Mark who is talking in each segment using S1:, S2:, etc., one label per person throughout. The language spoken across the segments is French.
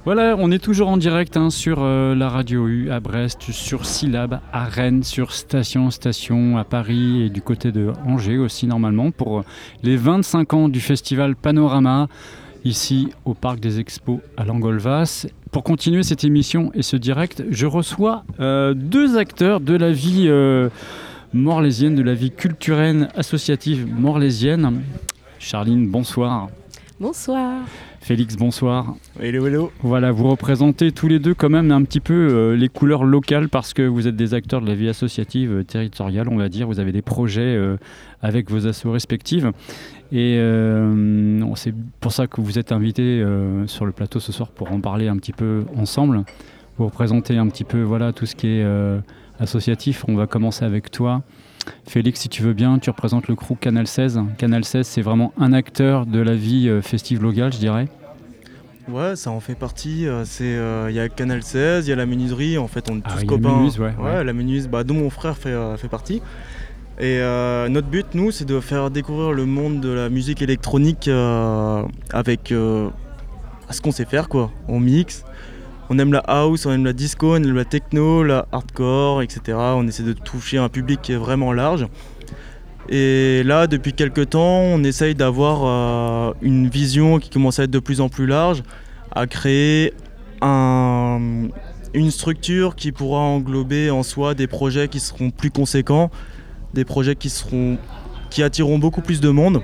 S1: Voilà, on est toujours en direct sur la Radio U à Brest, sur Syllab à Rennes, sur Station à Paris et du côté de Angers aussi normalement pour les 25 ans du festival Panorama ici au Parc des Expos à Langolvas. Pour continuer cette émission et ce direct, je reçois deux acteurs de la vie morlaisienne, de la vie culturelle associative morlaisienne. Charline, bonsoir.
S2: Bonsoir.
S1: Félix, bonsoir.
S3: Hello, hello.
S1: Voilà, vous représentez tous les deux quand même un petit peu les couleurs locales parce que vous êtes des acteurs de la vie associative territoriale, on va dire. Vous avez des projets avec vos assos respectives. Et c'est pour ça que vous êtes invités sur le plateau ce soir pour en parler un petit peu ensemble. Vous représentez un petit peu voilà, tout ce qui est associatif. On va commencer avec toi. Félix, si tu veux bien, tu représentes le crew Canal 16. Canal 16, c'est vraiment un acteur de la vie festive locale, je dirais.
S3: Ouais, ça en fait partie. Il y a Canal 16, il y a la menuiserie. En fait, on est tous copains.
S1: La menuise, ouais.
S3: La menuise, dont mon frère fait partie. Et notre but, nous, c'est de faire découvrir le monde de la musique électronique avec ce qu'on sait faire, quoi. On mixe. On aime la house, on aime la disco, on aime la techno, la hardcore, etc. On essaie de toucher un public qui est vraiment large. Et là, depuis quelques temps, on essaye d'avoir une vision qui commence à être de plus en plus large, à créer une structure qui pourra englober en soi des projets qui seront plus conséquents, des projets qui attireront beaucoup plus de monde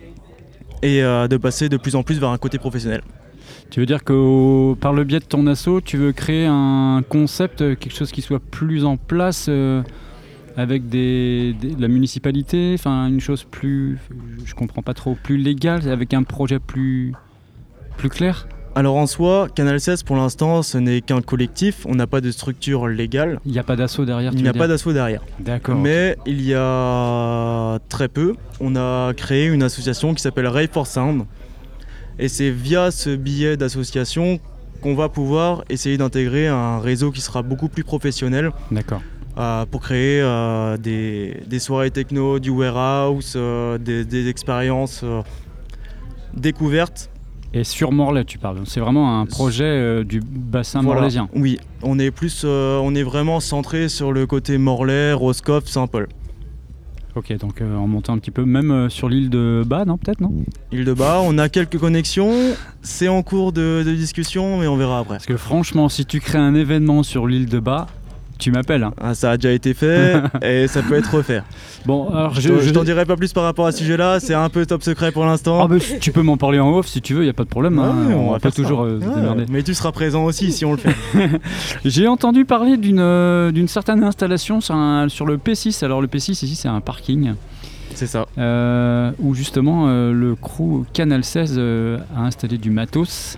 S3: et de passer de plus en plus vers un côté professionnel.
S1: Tu veux dire que par le biais de ton asso, tu veux créer un concept, quelque chose qui soit plus en place avec la municipalité, enfin une chose plus, je comprends pas trop, plus légale, avec un projet plus clair?
S3: Alors en soi, Canal 16 pour l'instant ce n'est qu'un collectif, on n'a pas de structure légale.
S1: Il n'y a pas d'asso derrière?
S3: Il n'y a pas d'asso derrière.
S1: D'accord.
S3: Mais il y a très peu, on a créé une association qui s'appelle Rave for Sound. Et c'est via ce billet d'association qu'on va pouvoir essayer d'intégrer un réseau qui sera beaucoup plus professionnel.
S1: D'accord.
S3: Pour créer des soirées techno, du warehouse, des expériences découvertes.
S1: Et sur Morlaix, tu parles. C'est vraiment un projet du bassin morlaisien.
S3: Oui, on est vraiment centré sur le côté Morlaix, Roscoff, Saint-Paul.
S1: Ok, donc en montant un petit peu, même sur l'île de Bas, non, peut-être, non?
S3: Île de Bas, on a quelques connexions, c'est en cours de discussion, mais on verra après.
S1: Parce que franchement, si tu crées un événement sur l'île de Bas, tu m'appelles. Hein.
S3: Ah, ça a déjà été fait et ça peut être refait.
S1: Bon, alors
S3: je t'en dirai pas plus par rapport à ce sujet-là, c'est un peu top secret pour l'instant.
S1: Ah bah, tu peux m'en parler en off si tu veux, il n'y a pas de problème.
S3: Ah, oui,
S1: on va pas toujours se démerder.
S3: Mais tu seras présent aussi si on le fait.
S1: J'ai entendu parler d'une certaine installation sur le P6. Alors le P6 ici c'est un parking.
S3: C'est ça.
S1: Où justement le crew Canal 16 a installé du matos.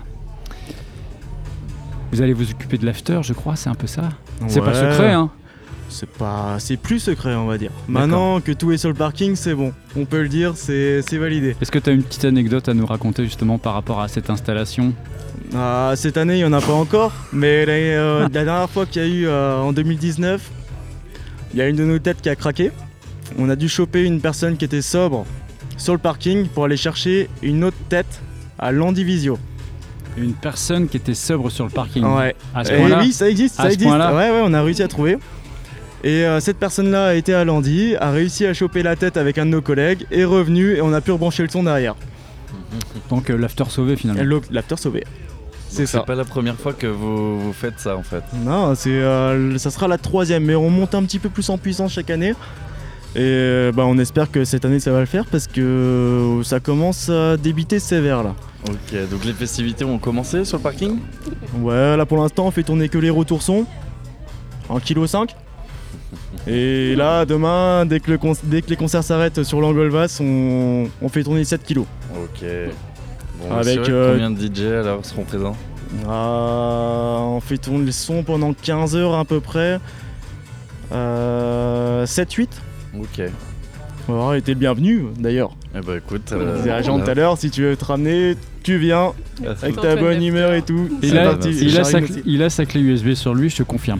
S1: Vous allez vous occuper de l'after, je crois, c'est un peu ça. C'est pas secret, hein?
S3: C'est plus secret, on va dire. Maintenant que tout est sur le parking, c'est bon. On peut le dire, c'est validé.
S1: Est-ce que tu as une petite anecdote à nous raconter justement par rapport à cette installation?
S3: Cette année, il n'y en a pas encore. Mais la dernière fois qu'il y a eu en 2019, il y a une de nos têtes qui a craqué. On a dû choper une personne qui était sobre sur le parking pour aller chercher une autre tête à Landivisio.
S1: Une personne qui était sobre sur le parking.
S3: Ouais.
S1: À ce point-là.
S3: Oui, ça existe. Ouais, on a réussi à trouver. Et cette personne-là a été à Landy, a réussi à choper la tête avec un de nos collègues, est revenu et on a pu rebrancher le son derrière.
S1: Donc l'after sauvé finalement.
S3: L'after sauvé. C'est ça.
S4: C'est pas la première fois que vous faites ça en fait.
S3: Non, ça sera la 3e, mais on monte un petit peu plus en puissance chaque année. Et on espère que cette année ça va le faire parce que ça commence à débiter sévère là.
S4: Ok, donc les festivités ont commencé sur le parking?
S3: Ouais, là pour l'instant on fait tourner que les retours son, 1,5 kg. Et là demain, dès que les concerts s'arrêtent sur Langolvas, on fait tourner 7 kg.
S4: Ok. Bon,
S3: avec
S4: combien de DJ alors seront présents?
S3: On fait tourner le son pendant 15 heures à peu près. 7-8.
S4: Ok.
S3: Alors, t'es le bienvenu d'ailleurs.
S4: Eh bah écoute,
S3: On disait à Jean tout à l'heure, si tu veux te ramener, tu viens avec ta bonne humeur et tout.
S1: Et
S3: C'est
S1: là,
S3: parti.
S1: il a sa clé USB sur lui, je te confirme.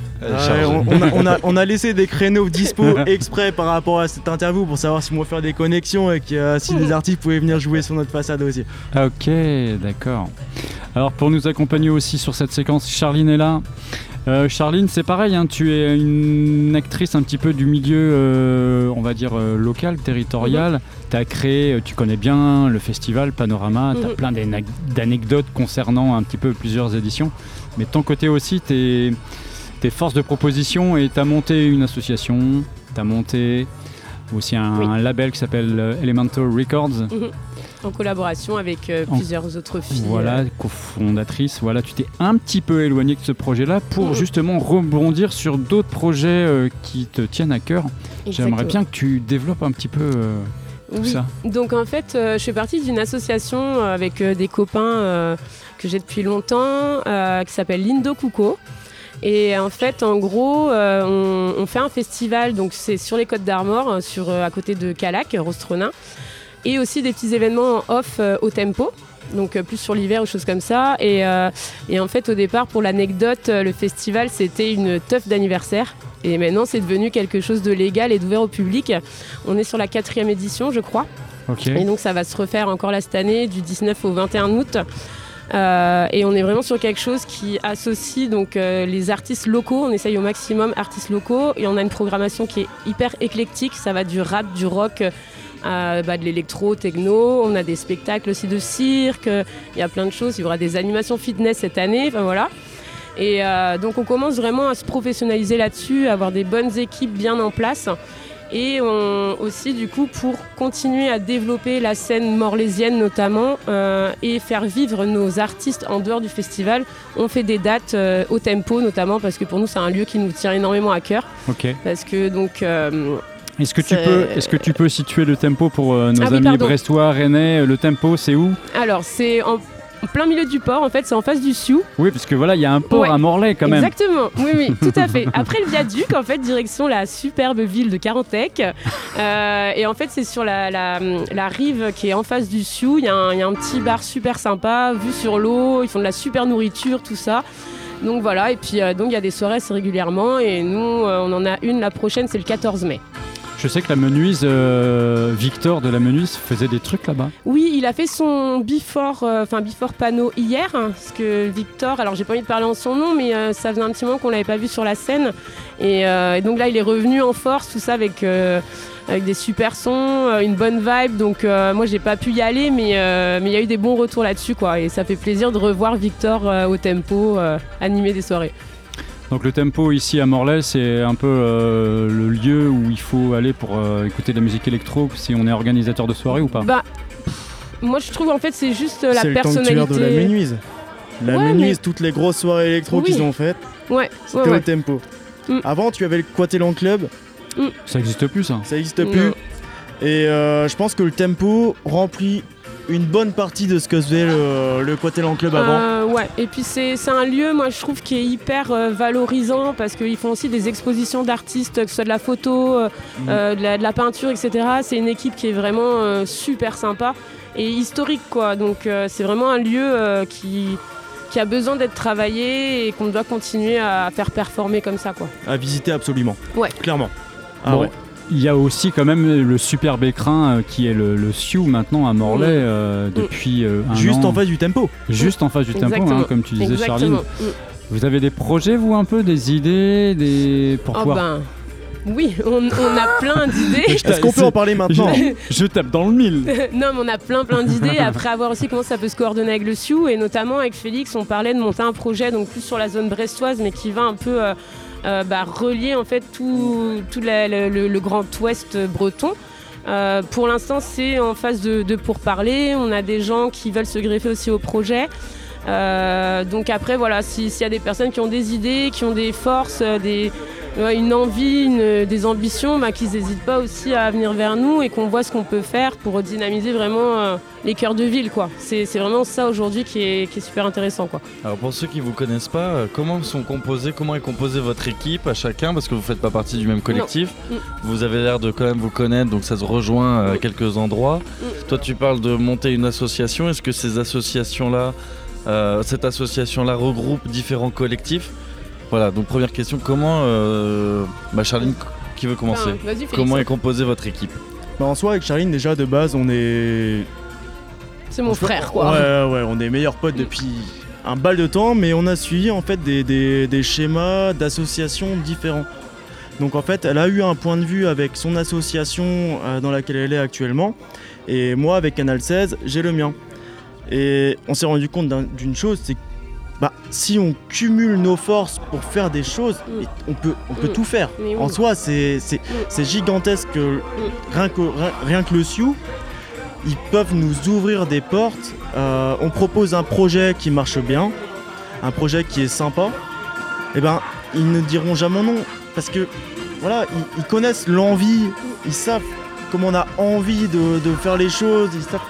S3: On a laissé des créneaux dispo exprès par rapport à cette interview pour savoir si on va faire des connexions et que, si les artistes pouvaient venir jouer sur notre façade aussi.
S1: Ah, ok, d'accord. Alors pour nous accompagner aussi sur cette séquence, Charline est là. Charline, c'est pareil, hein, tu es une actrice un petit peu du milieu, on va dire, local, territorial. Tu as créé, tu connais bien le festival Panorama, tu as plein d'anecdotes concernant un petit peu plusieurs éditions. Mais de ton côté aussi, tu es force de proposition et tu as monté une association, tu as monté aussi un label qui s'appelle Elemental Records.
S2: En collaboration avec plusieurs autres filles.
S1: Voilà, cofondatrice. Voilà, tu t'es un petit peu éloignée de ce projet-là pour justement rebondir sur d'autres projets qui te tiennent à cœur.
S2: Exactement.
S1: J'aimerais bien que tu développes un petit peu tout ça.
S2: Donc en fait, je fais partie d'une association avec des copains que j'ai depuis longtemps qui s'appelle Lindo Cuco. Et en fait, en gros, on fait un festival, donc c'est sur les Côtes d'Armor, à côté de Calac, Rostronin. Et aussi des petits événements en off au tempo, donc plus sur l'hiver ou choses comme ça. Et en fait, au départ, pour l'anecdote, le festival, c'était une teuf d'anniversaire. Et maintenant, c'est devenu quelque chose de légal et d'ouvert au public. On est sur la 4e édition, je crois.
S1: Okay.
S2: Et donc, ça va se refaire encore là cette année, du 19 au 21 août. Et on est vraiment sur quelque chose qui associe donc, les artistes locaux. On essaye au maximum artistes locaux. Et on a une programmation qui est hyper éclectique. Ça va du rap, du rock... de l'électro, techno, on a des spectacles aussi de cirque, il y a plein de choses, il y aura des animations fitness cette année, enfin voilà. Et donc on commence vraiment à se professionnaliser là-dessus, à avoir des bonnes équipes bien en place. Et aussi du coup pour continuer à développer la scène morlaisienne notamment et faire vivre nos artistes en dehors du festival, on fait des dates au tempo notamment parce que pour nous c'est un lieu qui nous tient énormément à cœur.
S1: Okay.
S2: Parce que donc...
S1: Est-ce que tu peux situer le tempo pour nos amis brestois, rennais? Le tempo, c'est où?
S2: Alors, c'est en plein milieu du port, en fait, c'est en face du Sioux.
S1: Oui, parce que voilà, il y a un port à Morlaix quand même.
S2: Exactement, oui, tout à fait. Après le viaduc, en fait, direction la superbe ville de Carantec. Et en fait, c'est sur la rive qui est en face du Sioux. Il y a un petit bar super sympa, vue sur l'eau, ils font de la super nourriture, tout ça. Donc voilà, et puis donc il y a des soirées assez régulièrement. Et nous, on en a une, la prochaine, c'est le 14 mai.
S1: Je sais que la menuise, Victor de la menuise faisait des trucs là-bas.
S2: Oui, il a fait son before panneau hier, parce que Victor, alors j'ai pas envie de parler en son nom, mais ça faisait un petit moment qu'on l'avait pas vu sur la scène. Et donc là, il est revenu en force, tout ça avec des super sons, une bonne vibe. Donc moi, j'ai pas pu y aller, mais il y a eu des bons retours là-dessus, quoi. Et ça fait plaisir de revoir Victor au tempo animer des soirées.
S1: Donc le tempo ici à Morlaix, c'est un peu le lieu où il faut aller pour écouter de la musique électro si on est organisateur de soirée ou pas?
S2: Moi je trouve en fait c'est juste la personnalité.
S3: C'est le sanctuaire de la menuise. La menuise, toutes les grosses soirées électro qu'ils ont faites, c'était au tempo. Avant tu avais le Quatellon Club.
S1: Ça n'existe plus ça.
S3: Ça n'existe plus. Et je pense que le tempo remplit une bonne partie de ce que faisait le Quatellon Club avant.
S2: Et puis c'est un lieu, moi je trouve, qui est hyper valorisant parce qu'ils font aussi des expositions d'artistes, que ce soit de la photo, de la peinture, etc. C'est une équipe qui est vraiment super sympa et historique, quoi. Donc c'est vraiment un lieu qui a besoin d'être travaillé et qu'on doit continuer à faire performer comme ça, quoi.
S3: À visiter absolument, clairement.
S1: Il y a aussi quand même le superbe écrin qui est le Sioux maintenant à Morlaix depuis un
S3: Juste
S1: an.
S3: en face du tempo.
S1: Juste en face du tempo, hein, comme tu disais, Charline. Vous avez des projets, vous, un peu, des idées pour pouvoir...
S2: Oui, on a plein d'idées.
S3: Est-ce qu'on peut en parler maintenant?
S1: Je tape dans le mille.
S2: Non, mais on a plein d'idées. Après avoir aussi comment ça peut se coordonner avec le Sioux. Et notamment avec Félix, on parlait de monter un projet donc plus sur la zone brestoise, mais qui va un peu... relier en fait tout le grand ouest breton. Pour l'instant c'est en phase de pourparlers, on a des gens qui veulent se greffer aussi au projet. Donc après voilà, s'il y a des personnes qui ont des idées, qui ont des forces, une envie, des ambitions, qu'ils n'hésitent pas aussi à venir vers nous et qu'on voit ce qu'on peut faire pour dynamiser vraiment les cœurs de ville, quoi. C'est vraiment ça aujourd'hui qui est super intéressant, quoi.
S4: Alors pour ceux qui ne vous connaissent pas, comment est composée votre équipe à chacun, parce que vous ne faites pas partie du même collectif. Vous avez l'air de quand même vous connaître, donc ça se rejoint à quelques endroits. Toi tu parles de monter une association, est-ce que cette association-là regroupe différents collectifs? Voilà, donc première question, comment, Charline, qui veut commencer?
S2: Vas-y, Félix.
S4: Comment est composée votre équipe?
S3: En soi, avec Charline, déjà de base, on est.
S2: C'est mon frère, quoi.
S3: Ouais, on est meilleurs potes depuis un bal de temps, mais on a suivi en fait des schémas d'associations différents. Donc en fait, elle a eu un point de vue avec son association dans laquelle elle est actuellement, et moi, avec Canal 16, j'ai le mien. Et on s'est rendu compte d'une chose, c'est que si on cumule nos forces pour faire des choses, on peut tout faire. En soi, c'est gigantesque. Rien que le Sioux, ils peuvent nous ouvrir des portes. On propose un projet qui marche bien, un projet qui est sympa. Ils ne diront jamais non, parce que voilà, ils connaissent l'envie, ils savent comment on a envie de faire les choses, ils savent.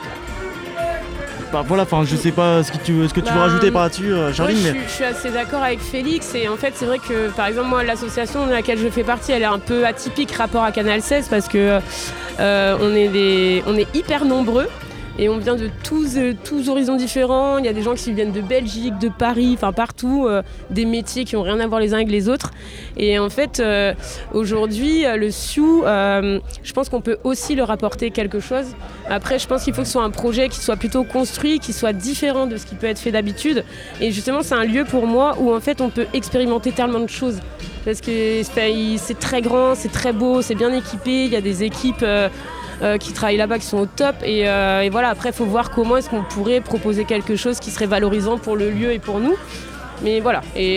S3: Je sais pas ce que tu veux rajouter par là-dessus, Charline.
S2: Je suis assez d'accord avec Félix, et en fait c'est vrai que par exemple moi l'association de laquelle je fais partie, elle est un peu atypique rapport à Canal 16 parce que on est hyper nombreux. Et on vient de tous horizons différents. Il y a des gens qui viennent de Belgique, de Paris, enfin partout, des métiers qui n'ont rien à voir les uns avec les autres. Et en fait, aujourd'hui, le Sioux, je pense qu'on peut aussi leur apporter quelque chose. Après, je pense qu'il faut que ce soit un projet qui soit plutôt construit, qui soit différent de ce qui peut être fait d'habitude. Et justement, c'est un lieu pour moi où en fait, on peut expérimenter tellement de choses. Parce que c'est très grand, c'est très beau, c'est bien équipé. Il y a des équipes qui travaillent là-bas, qui sont au top. Et voilà, après, il faut voir comment est-ce qu'on pourrait proposer quelque chose qui serait valorisant pour le lieu et pour nous. Mais voilà. Mais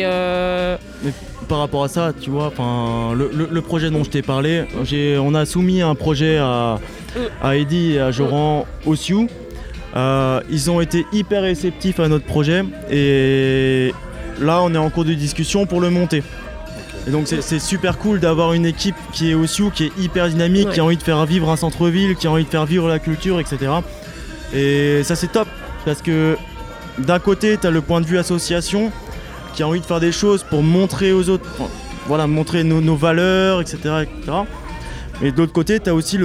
S3: par rapport à ça, tu vois, le projet dont je t'ai parlé, on a soumis un projet à Eddy et à Joran au Sioux. Ils ont été hyper réceptifs à notre projet. Et là, on est en cours de discussion pour le monter. Et donc c'est super cool d'avoir une équipe qui est au Sioux, qui est hyper dynamique, qui a envie de faire vivre un centre-ville, qui a envie de faire vivre la culture, etc. Et ça c'est top, parce que d'un côté tu as le point de vue association, qui a envie de faire des choses pour montrer aux autres, montrer nos valeurs, etc., etc. Et de l'autre côté tu as aussi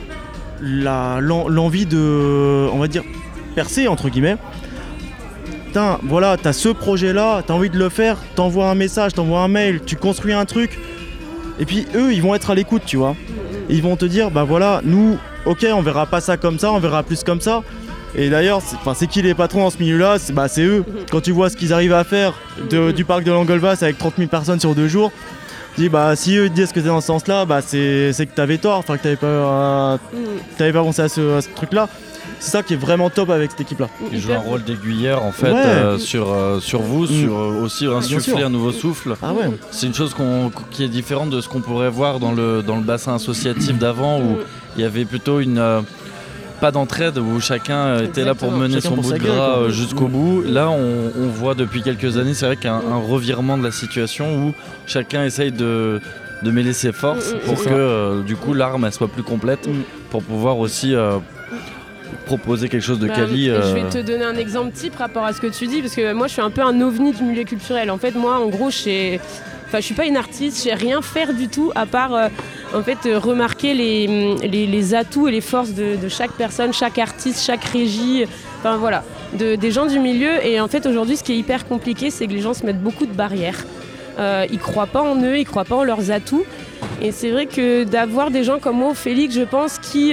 S3: l'envie de, on va dire, percer entre guillemets. Putain, voilà, t'as ce projet-là, t'as envie de le faire, t'envoies un message, t'envoies un mail, tu construis un truc. Et puis eux, ils vont être à l'écoute, tu vois. Et ils vont te dire, nous, ok, on verra pas ça comme ça, on verra plus comme ça. Et d'ailleurs, c'est qui les patrons dans ce milieu-là? C'est eux. Quand tu vois ce qu'ils arrivent à faire du parc de l'Angolvas avec 30 000 personnes sur 2 jours, tu dis, si eux disent que c'est dans ce sens-là, c'est que t'avais tort, que t'avais pas pensé à ce truc-là. C'est ça qui est vraiment top avec cette équipe-là.
S4: Ils jouent un rôle d'aiguilleur en fait sur vous, sur aussi insuffler un nouveau souffle.
S3: Ah ouais.
S4: C'est une chose qui est différente de ce qu'on pourrait voir dans le bassin associatif d'avant où il y avait plutôt pas d'entraide, où chacun était là pour mener son bout de gras jusqu'au bout. Là, on voit depuis quelques années, c'est vrai qu'il y a un revirement de la situation où chacun essaye de mêler ses forces pour que du coup l'arme elle soit plus complète pour pouvoir aussi proposer quelque chose de quali.
S2: Je vais te donner un exemple type rapport à ce que tu dis, parce que moi je suis un peu un ovni du milieu culturel. En fait, moi en gros je suis pas une artiste, je sais rien faire du tout à part remarquer les atouts et les forces de chaque personne, chaque artiste, chaque régie, des gens du milieu. Et en fait aujourd'hui ce qui est hyper compliqué, c'est que les gens se mettent beaucoup de barrières. Ils croient pas en eux, ils croient pas en leurs atouts. Et c'est vrai que d'avoir des gens comme moi, Félix, je pense, qui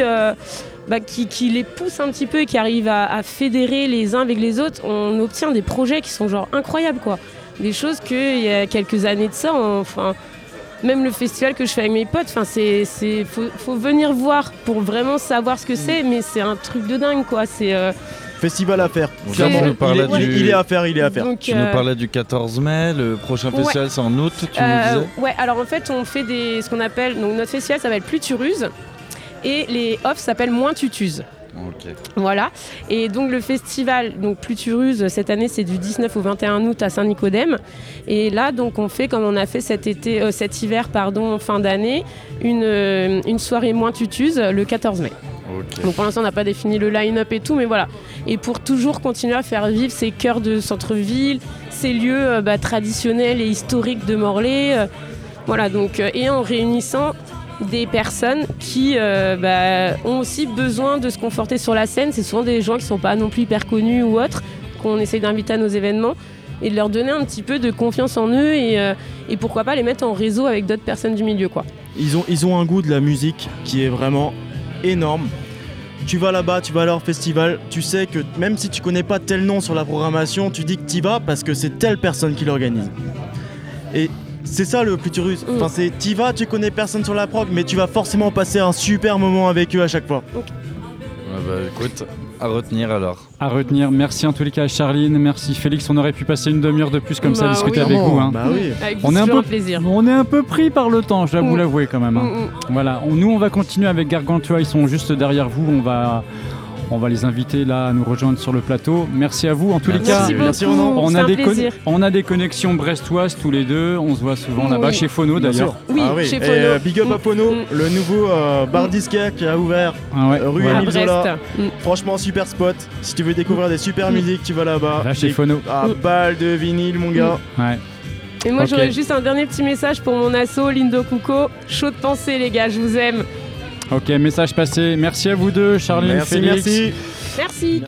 S2: les poussent un petit peu et qui arrivent à fédérer les uns avec les autres, on obtient des projets qui sont incroyables, quoi. Des choses qu'il y a quelques années de ça, même le festival que je fais avec mes potes, faut venir voir pour vraiment savoir ce que c'est, mais c'est un truc de dingue, quoi.
S3: Festival à faire. Il est à faire.
S4: Donc, tu nous parlais du 14 mai, le prochain festival c'est en août, tu nous disais.
S2: Ouais, alors en fait on fait ce qu'on appelle, donc notre festival s'appelle Plus tu ruses et les offs s'appellent Moins tu t'uses.
S4: Ok.
S2: Voilà. Et donc le festival, donc Pluturuse, cette année c'est du 19 au 21 août à Saint-Nicodème. Et là donc on fait, comme on a fait cet hiver fin d'année, une soirée moins tutuse le 14 mai.
S4: Okay.
S2: Donc pour l'instant on n'a pas défini le line-up et tout, mais voilà. Et pour toujours continuer à faire vivre ces cœurs de centre-ville, ces lieux traditionnels et historiques de Morlaix. Voilà, donc, et en réunissant des personnes qui ont aussi besoin de se conforter sur la scène. C'est souvent des gens qui ne sont pas non plus hyper connus ou autres, qu'on essaye d'inviter à nos événements et de leur donner un petit peu de confiance en eux et pourquoi pas les mettre en réseau avec d'autres personnes du milieu, quoi.
S3: Ils ont un goût de la musique qui est vraiment énorme. Tu vas là-bas, tu vas à leur festival, tu sais que même si tu connais pas tel nom sur la programmation, tu dis que tu y vas parce que c'est telle personne qui l'organise. Et c'est ça le Pluturuse. Enfin, c'est t'y vas, tu connais personne sur la prog, mais tu vas forcément passer un super moment avec eux à chaque fois.
S4: Okay. Écoute, à retenir alors.
S1: À retenir. Merci en tous les cas Charline, merci Félix. On aurait pu passer une demi-heure de plus comme ça à discuter avec vous. Hein.
S3: Bah oui.
S2: Avec
S1: on est
S2: plaisir.
S1: On est un peu pris par le temps, je dois vous l'avouer quand même. Hein. Voilà. Nous on va continuer avec Gargantua, ils sont juste derrière vous. On va les inviter là à nous rejoindre sur le plateau. Merci à vous en tous les cas.
S2: Merci
S1: on a des connexions brestoises tous les deux. On se voit souvent là-bas chez Phono d'ailleurs.
S2: Oui, chez Phono.
S3: Et big up à Phono, le nouveau bar disquaire qui a ouvert rue Émile Zola. Franchement super spot. Si tu veux découvrir des super musiques, tu vas là-bas.
S1: Là chez Phono.
S3: Balle de vinyle mon gars.
S1: Ouais.
S2: Et moi j'aurais juste un dernier petit message pour mon asso Lindo Cuco. Chaud de pensée les gars, je vous aime.
S1: Ok, message passé. Merci à vous deux, Charline, Félix.
S3: Merci.